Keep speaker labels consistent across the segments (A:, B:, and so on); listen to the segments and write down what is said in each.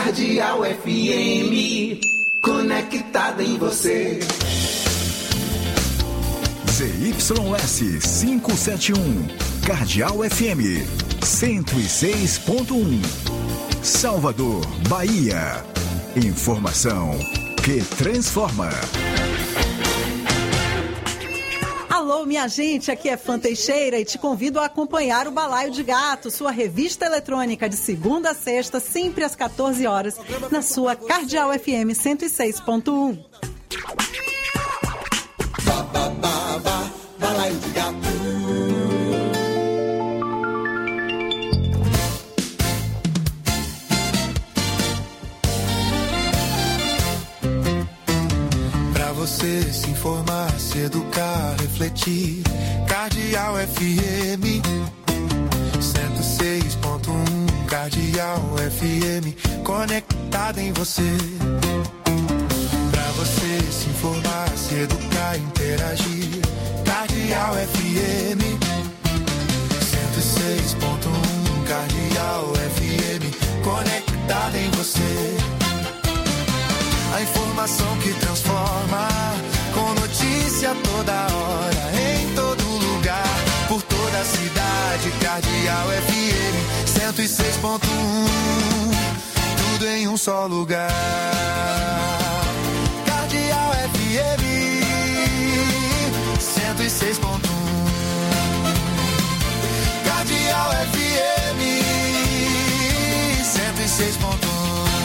A: Cardeal FM, conectada em você.
B: ZYS 571, Cardeal FM 106.1, Salvador, Bahia. Informação que transforma.
C: Alô, minha gente, aqui é Fã Teixeira e te convido a acompanhar o Balaio de Gato, sua revista eletrônica de segunda a sexta, sempre às 14 horas, na sua Cardeal FM 106.1.
A: Balaio de Gato.
D: Você se informar, se educar, refletir. Cardeal FM 106.1. Cardeal FM, conectada em você. Pra você se informar, se educar, interagir. Cardeal FM 106.1. Cardeal FM, conectada em você. A informação que transforma, com notícia toda hora, em todo lugar, por toda a cidade. Cardeal FM 106.1, tudo em um só lugar. Cardeal FM 106.1, Cardeal FM 106.1.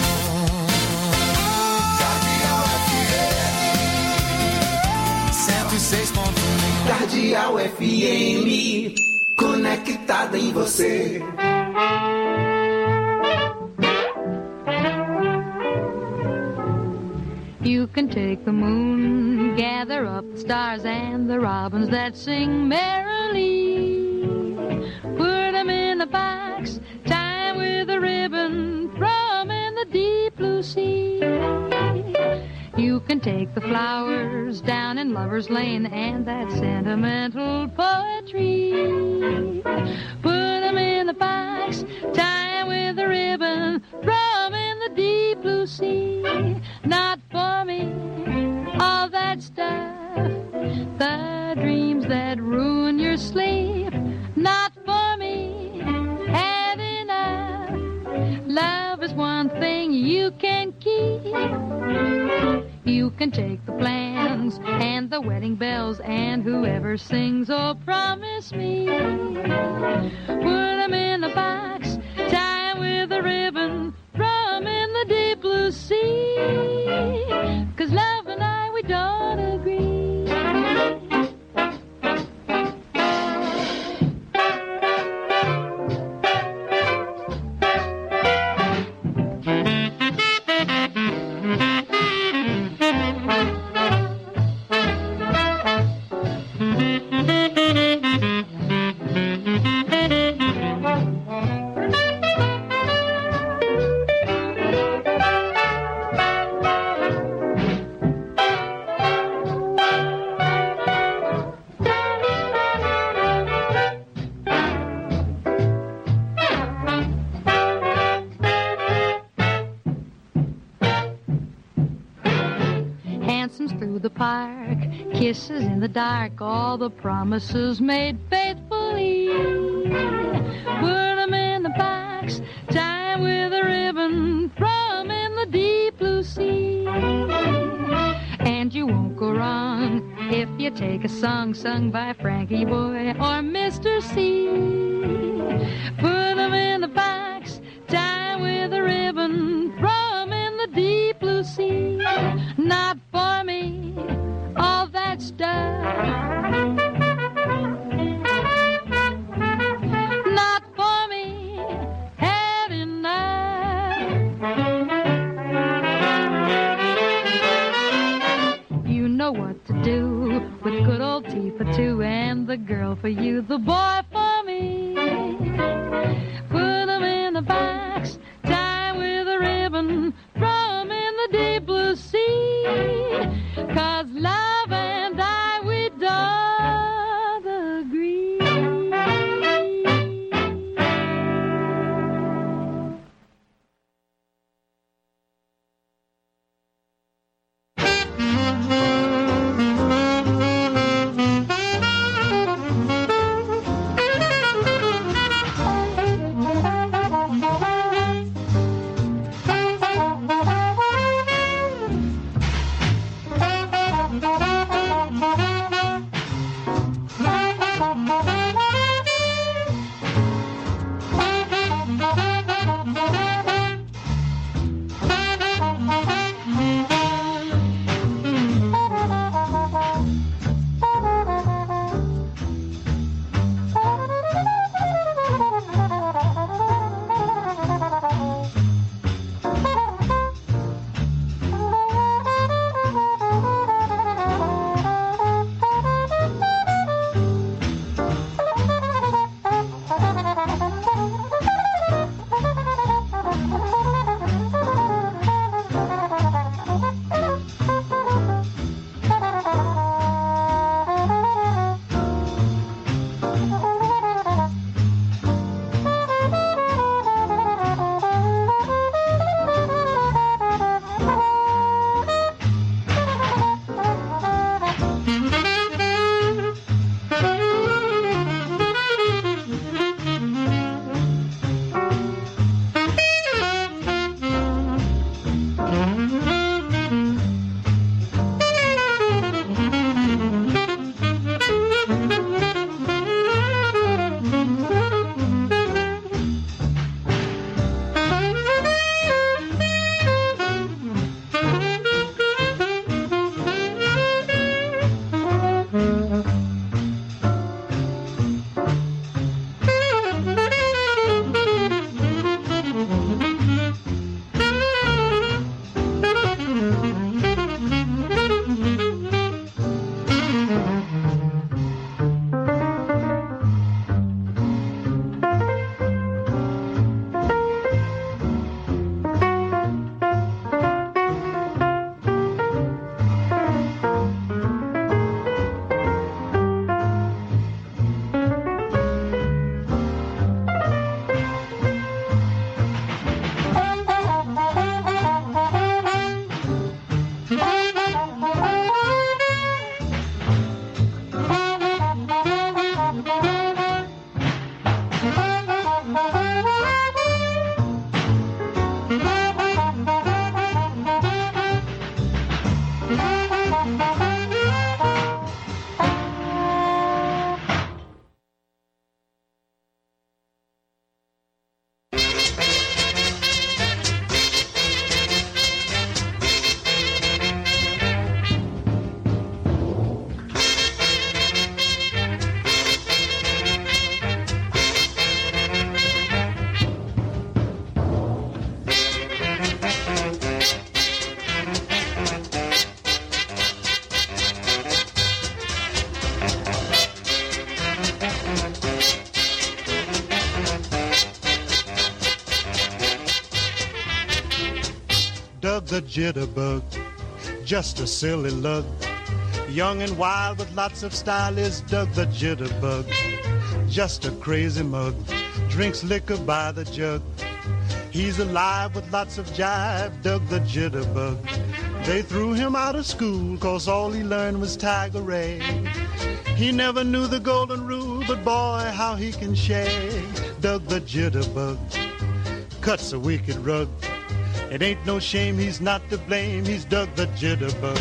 A: Cardeal FM, conectada em você.
E: You can take the moon, gather up the stars and the robins that sing merrily. Put them in a box, tie with a ribbon, throw them in the deep blue sea. You can take the flowers down in Lover's Lane and that sentimental poetry. Put them in the box, tie with a ribbon, throw them in the deep blue sea. Not for me, all that stuff, the dreams that ruin your sleep. Not for me, had enough. Love is one thing you can keep. You can take the plans and the wedding bells and whoever sings, oh, promise me. Put them in a box, tie with a ribbon, throw them in the deep blue sea. 'Cause love and I, we don't agree. Kisses in the dark, all the promises made faithfully. Put them in the box, tie with a ribbon, throw them in the deep blue sea. And you won't go wrong if you take a song sung by Frankie Boy or Mr. C. Put them in the box, tie with a ribbon, throw them in the deep blue sea. Not for me, all that stuff. Not for me, had enough. You know what to do with good old tea for two and the girl for you, the boy for me. Put them in a box, tie with a ribbon, throw them in the deep blue sea. 'Cause love and I, we don't agree.
F: Doug the Jitterbug, just a silly lug. Young and wild with lots of style is Doug the Jitterbug, just a crazy mug, drinks liquor by the jug. He's alive with lots of jive, Doug the Jitterbug. They threw him out of school 'cause all he learned was Tiger-A. He never knew the golden rule, but boy, how he can shake. Doug the Jitterbug cuts a wicked rug. It ain't no shame, he's not to blame, he's Doug the Jitterbug.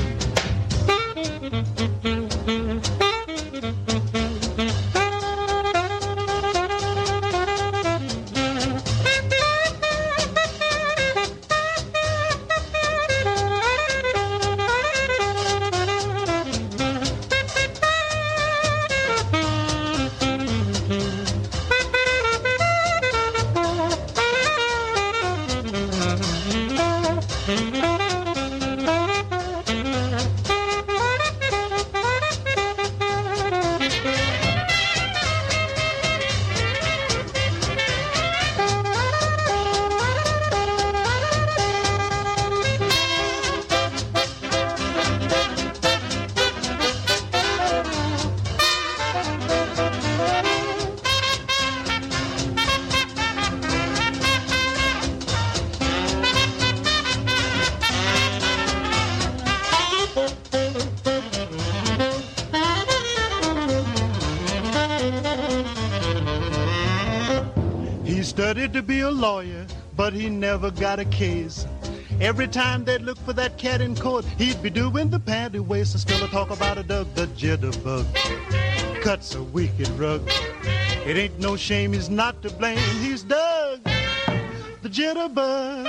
F: Studied to be a lawyer, but he never got a case. Every time they'd look for that cat in court, he'd be doing the panty waist. And still I talk about a Doug the Jitterbug, cuts a wicked rug. It ain't no shame, he's not to blame, he's Doug the Jitterbug.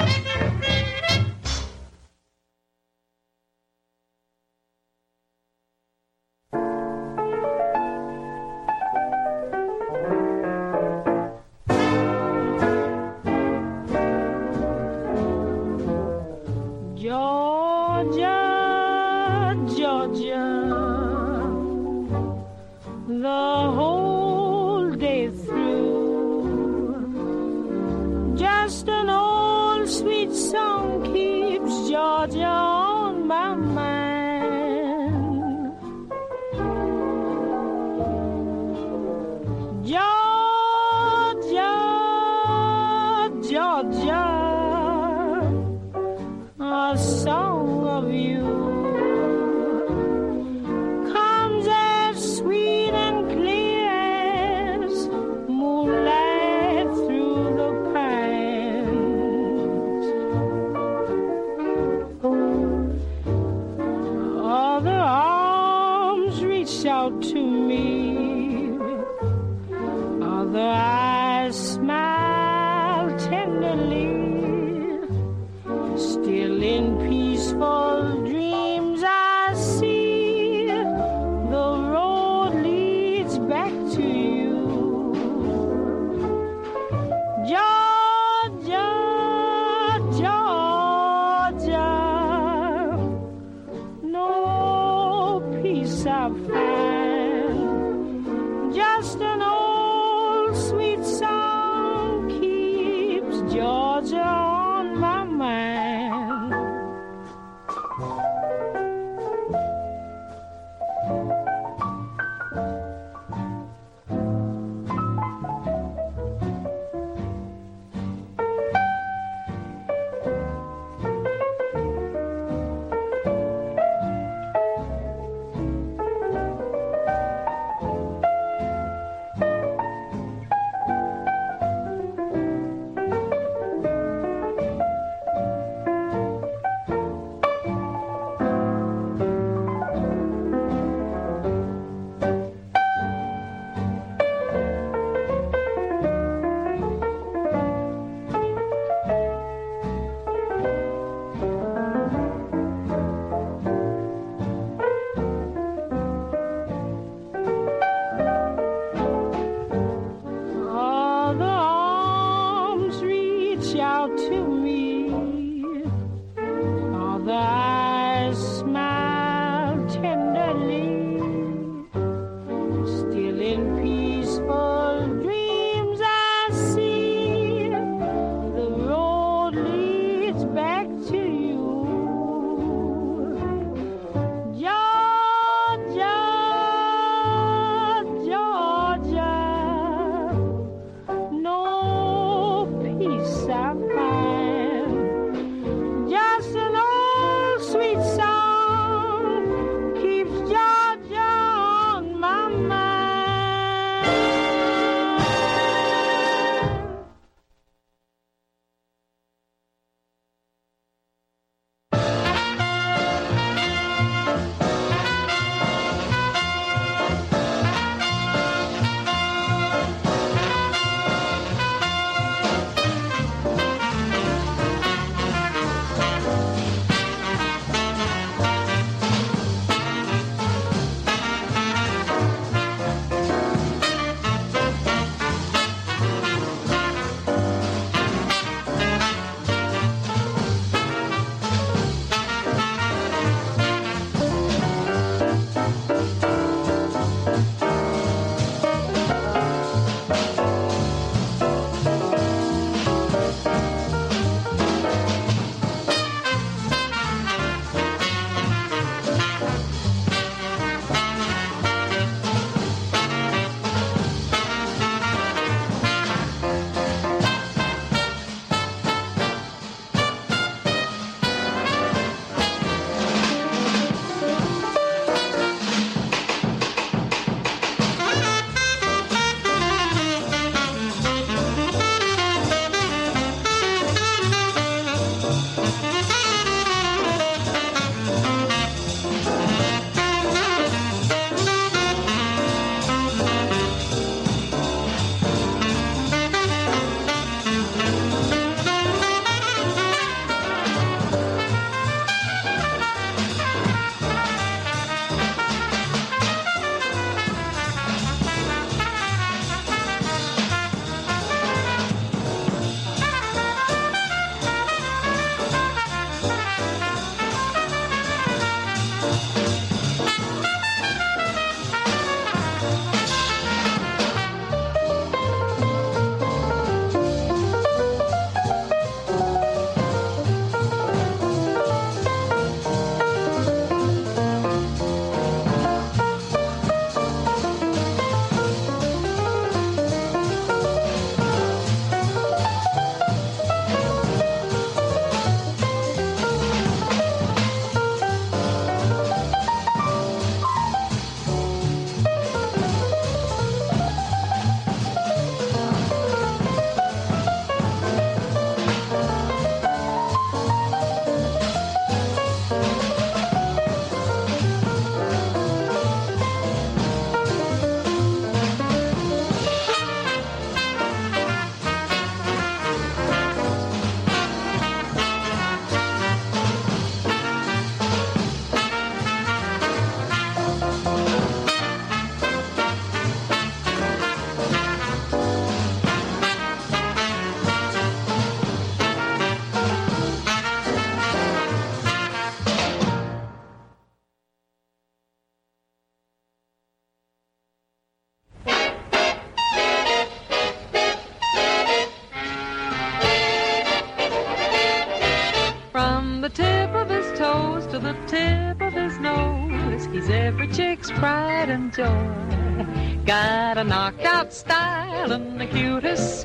E: Pride and joy, got a knockout style and the cutest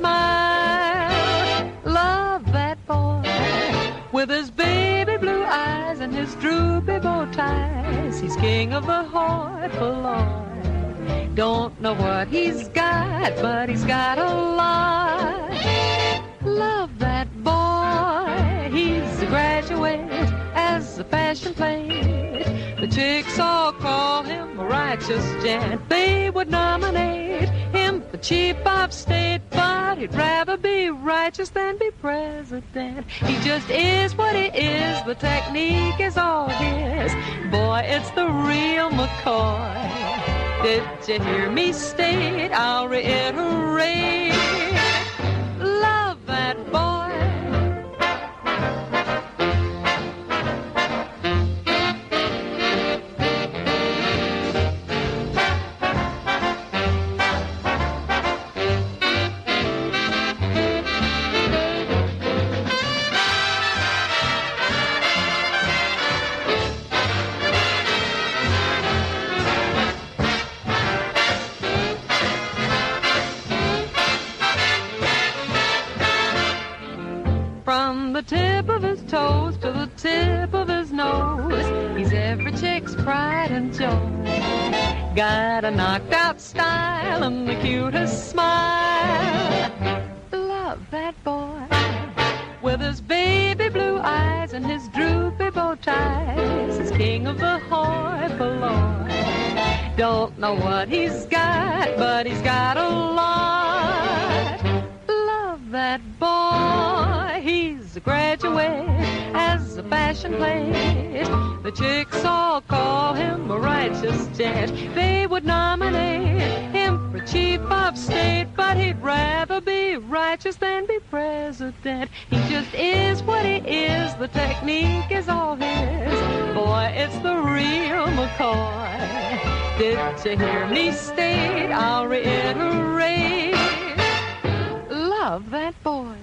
E: smile. Love that boy with his baby blue eyes and his droopy bow ties. He's king of the hoi polloi. Don't know what he's got, but he's got a lot. Love that boy, he's a graduate as a fashion plate. The chicks all call him a righteous gent. They would nominate him for chief of state, but he'd rather be righteous than be president. He just is what he is. The technique is all his. Boy, it's the real McCoy. Did you hear me state? I'll reiterate. Love that boy. Tip of his toes to the tip of his nose, he's every chick's pride and joy. Got a knocked out style and the cutest smile. Love that boy with his baby blue eyes and his droopy bow ties. He's king of the hoi polloi. Don't know what he's got, but he's got a lot. Love that boy, he's a graduate as a fashion plate. The chicks all call him a righteous gent. They would nominate him for chief of state, but he'd rather be righteous than be president. He just is what he is. The technique is all his. Boy, it's the real McCoy. Did you hear me state? I'll reiterate. Love that boy.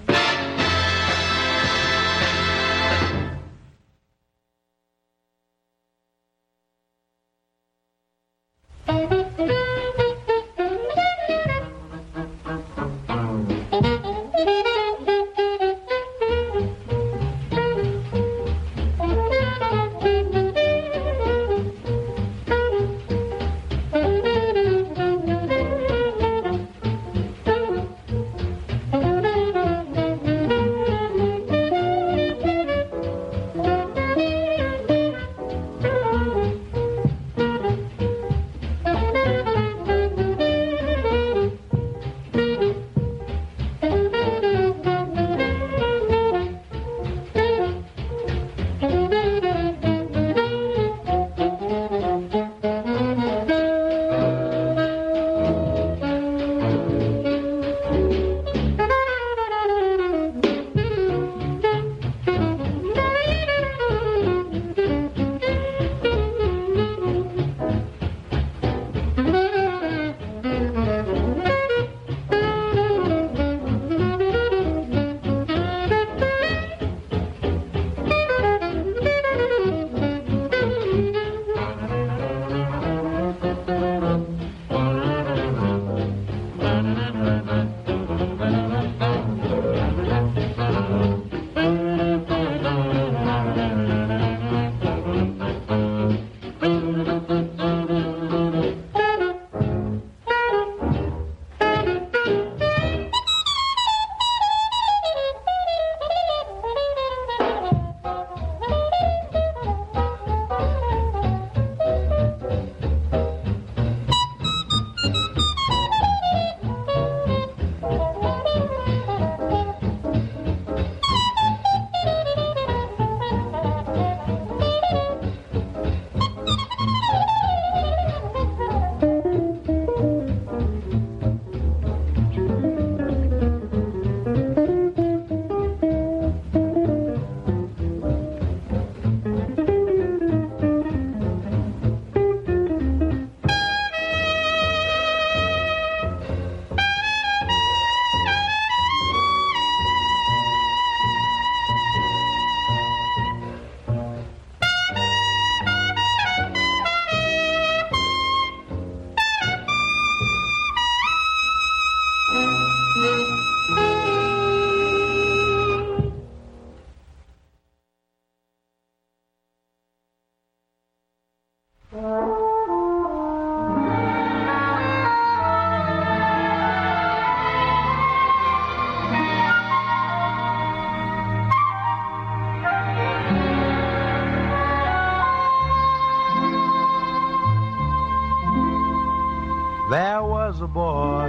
G: There was a boy,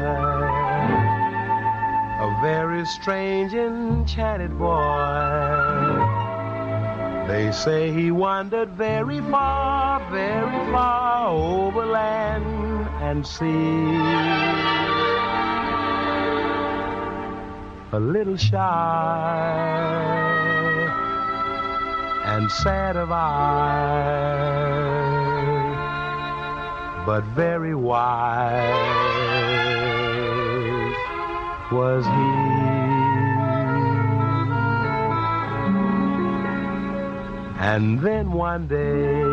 G: a very strange, enchanted boy. They say he wandered very far over land and sea. A little shy and sad of eye, but very wise was he. And then one day,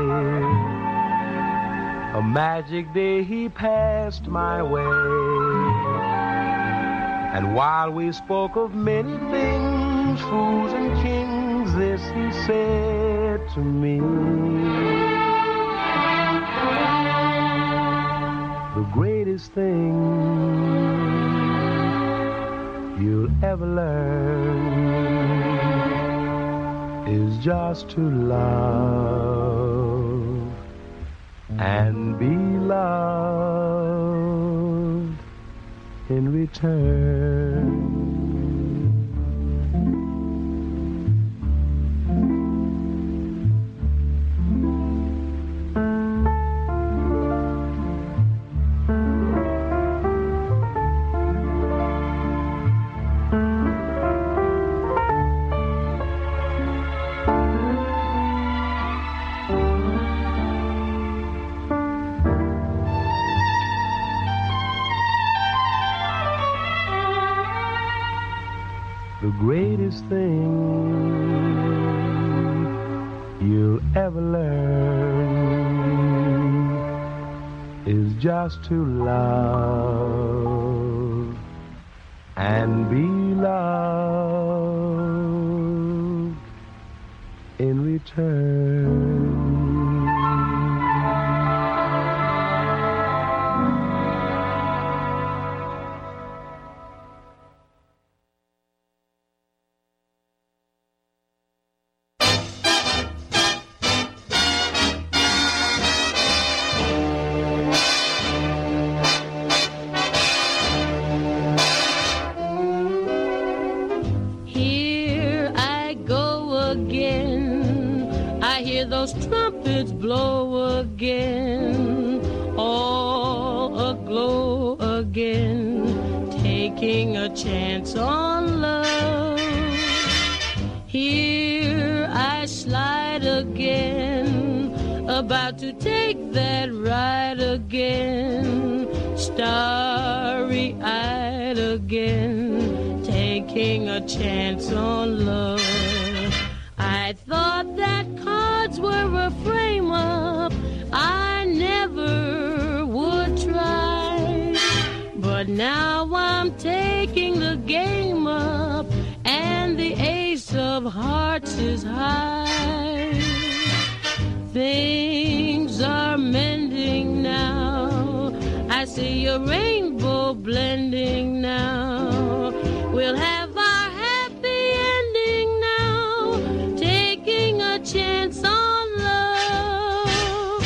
G: a magic day, he passed my way. And while we spoke of many things, fools and kings, this he said to me: the greatest thing you'll ever learn is just to love and be loved in return. The greatest thing you'll ever learn is just to love and be loved in return.
H: Those trumpets blow again, all aglow again, taking a chance on love. Here I slide again, about to take that ride again, starry-eyed again, taking a chance on love. I thought that cards were a frame-up I never would try, but now I'm taking the game up, and the ace of hearts is high. Things are mending now, I see a rainbow blending now. We'll have our happy ending now, taking a chance on love.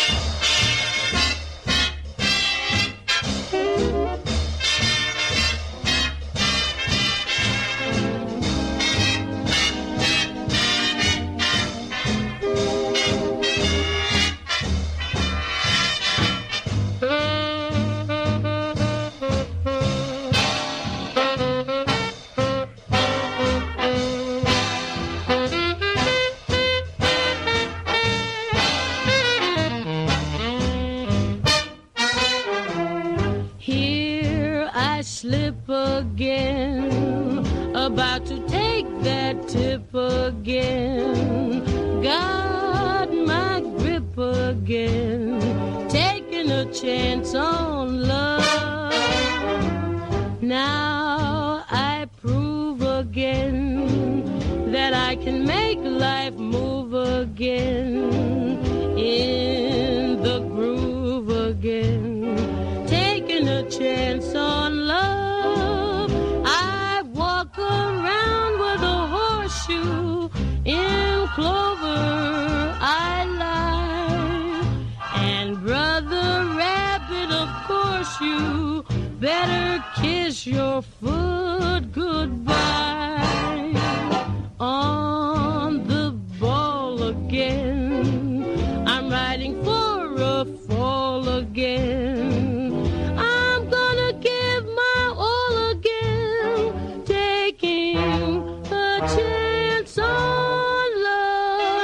H: Slip again, about to take that tip again, got my grip again, taking a chance on love. Now I prove again that I can make life move again in you better kiss your foot goodbye. On the ball again, I'm riding for a fall again. I'm gonna give my all again, taking a chance on love.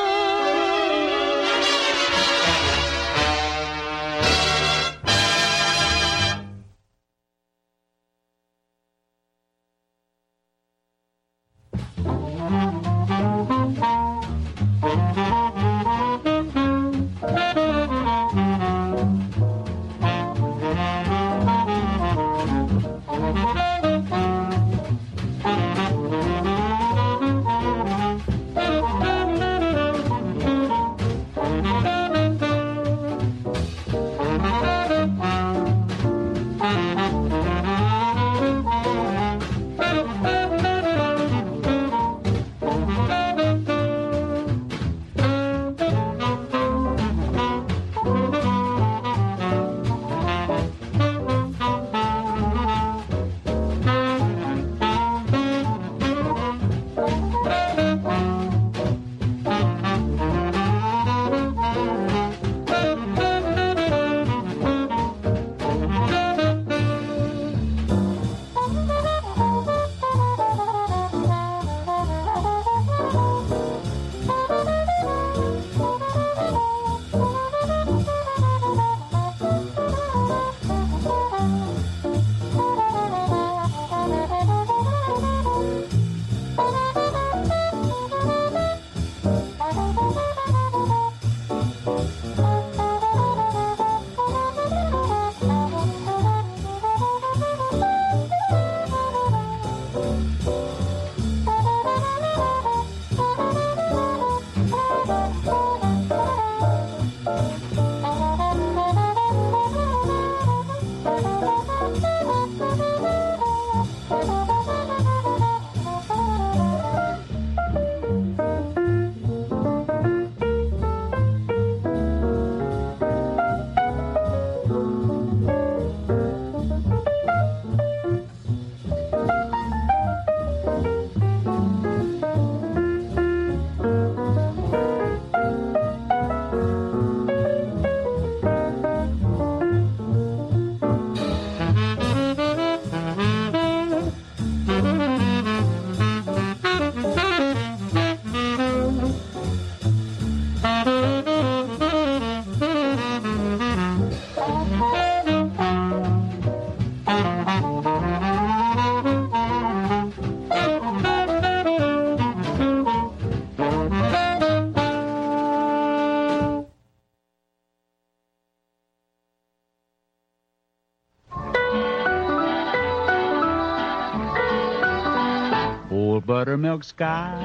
I: Buttermilk sky,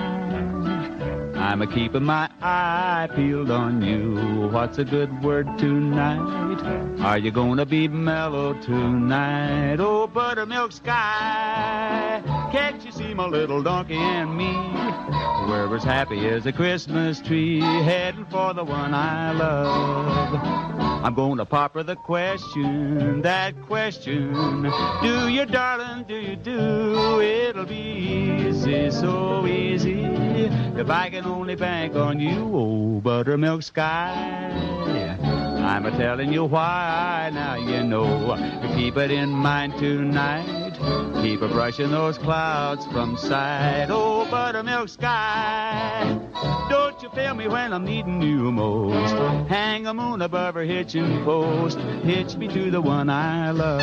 I: I'm a-keeping my eye peeled on you. What's a good word tonight? Are you gonna be mellow tonight? Oh, buttermilk sky, can't you see my little donkey and me? We're as happy as a Christmas tree, heading for the one I love. I'm gonna pop her the question, that question. Do you, darling, do you do? It'll be easy, so easy, if I can only bank on you, oh, buttermilk sky. I'm a-telling you why, now you know. Keep it in mind tonight. Keep a-brushing those clouds from sight. Oh, buttermilk sky, don't you feel me when I'm needing you most? Hang a moon above her hitching post. Hitch me to the one I love.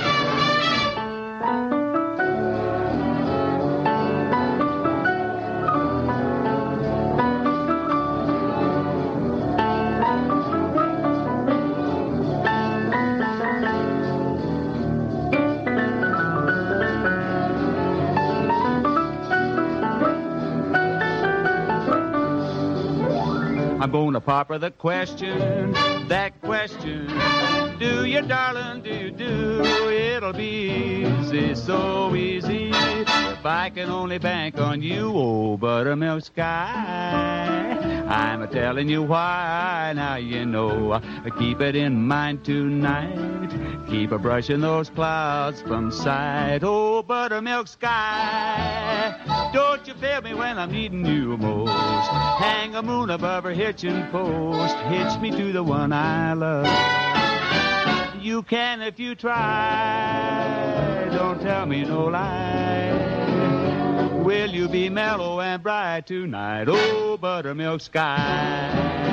I: I'm gonna pop her the question, that question. Do you, darling, do you do? It'll be easy, so easy, if I can only bank on you, oh, buttermilk sky. I'm a-telling you why, now you know. Keep it in mind tonight. Keep a-brushing those clouds from sight. Oh, buttermilk sky, don't you fail me when I'm needing you most. Hang a moon above her hitching post. Hitch me to the one I love. You can if you try. Don't tell me no lie. Will you be mellow and bright tonight? Oh, buttermilk sky.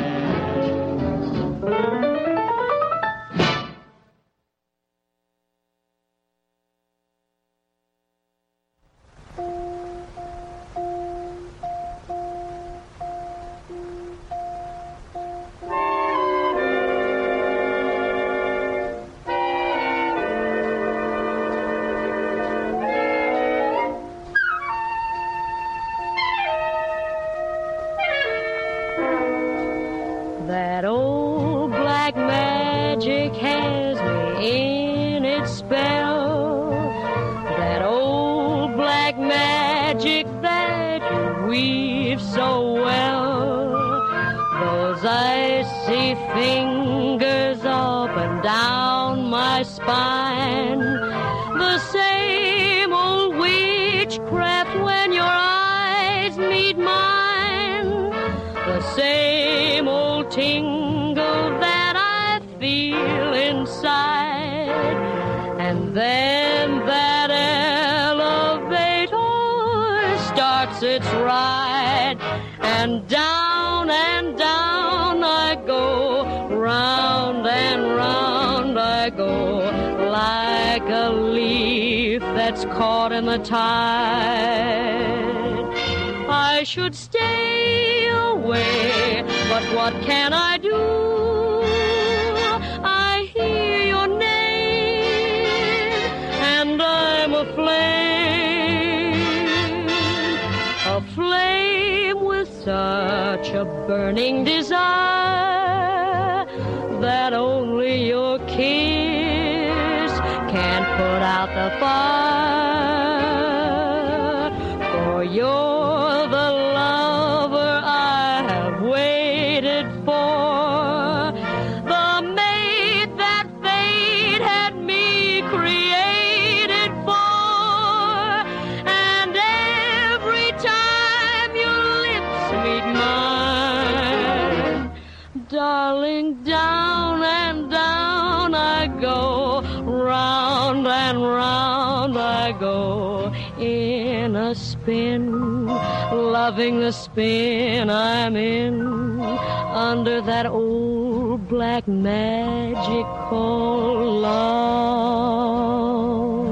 H: That old black magic has me in its spell. That old black magic that you weave so well. Those icy fingers up and down my spine. The same old witchcraft when your eyes meet mine. The same old tingle that I feel inside. And then that elevator starts its ride. And down I go, round and round I go, like a leaf that's caught in the tide. I should stay away, but what can I do? I hear your name, and I'm aflame with such a burning desire that only your kiss can put out the fire. For you're the lover I have waited for, the mate that fate had me created for. And every time your lips meet mine, darling, down and down I go, round and round I go, in a spin, loving the spin I'm in, under that old black magic called love.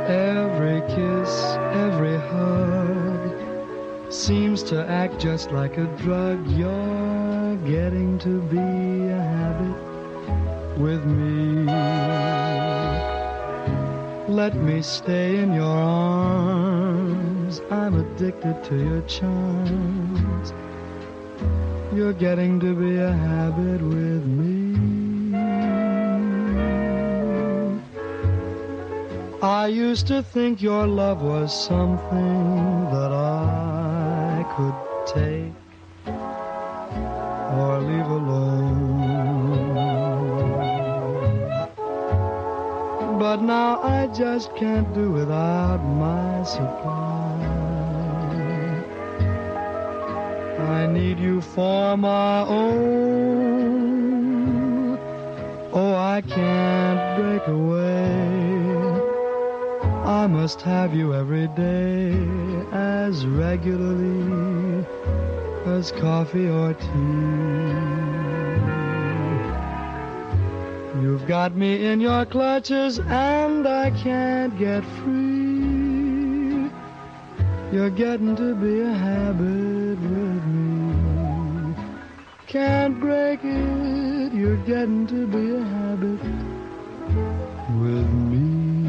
J: Every kiss, every hug seems to act just like a drug. You're getting to be a habit with me. Let me stay in your arms. I'm addicted to your charms. You're getting to be a habit with me. I used to think your love was something that I could take or leave alone. But now I just can't do without my supply. I need you for my own. Oh, I can't break away. I must have you every day, as regularly as coffee or tea. You've got me in your clutches and I can't get free. You're getting to be a habit with me. Can't break it, you're getting to be a habit with me.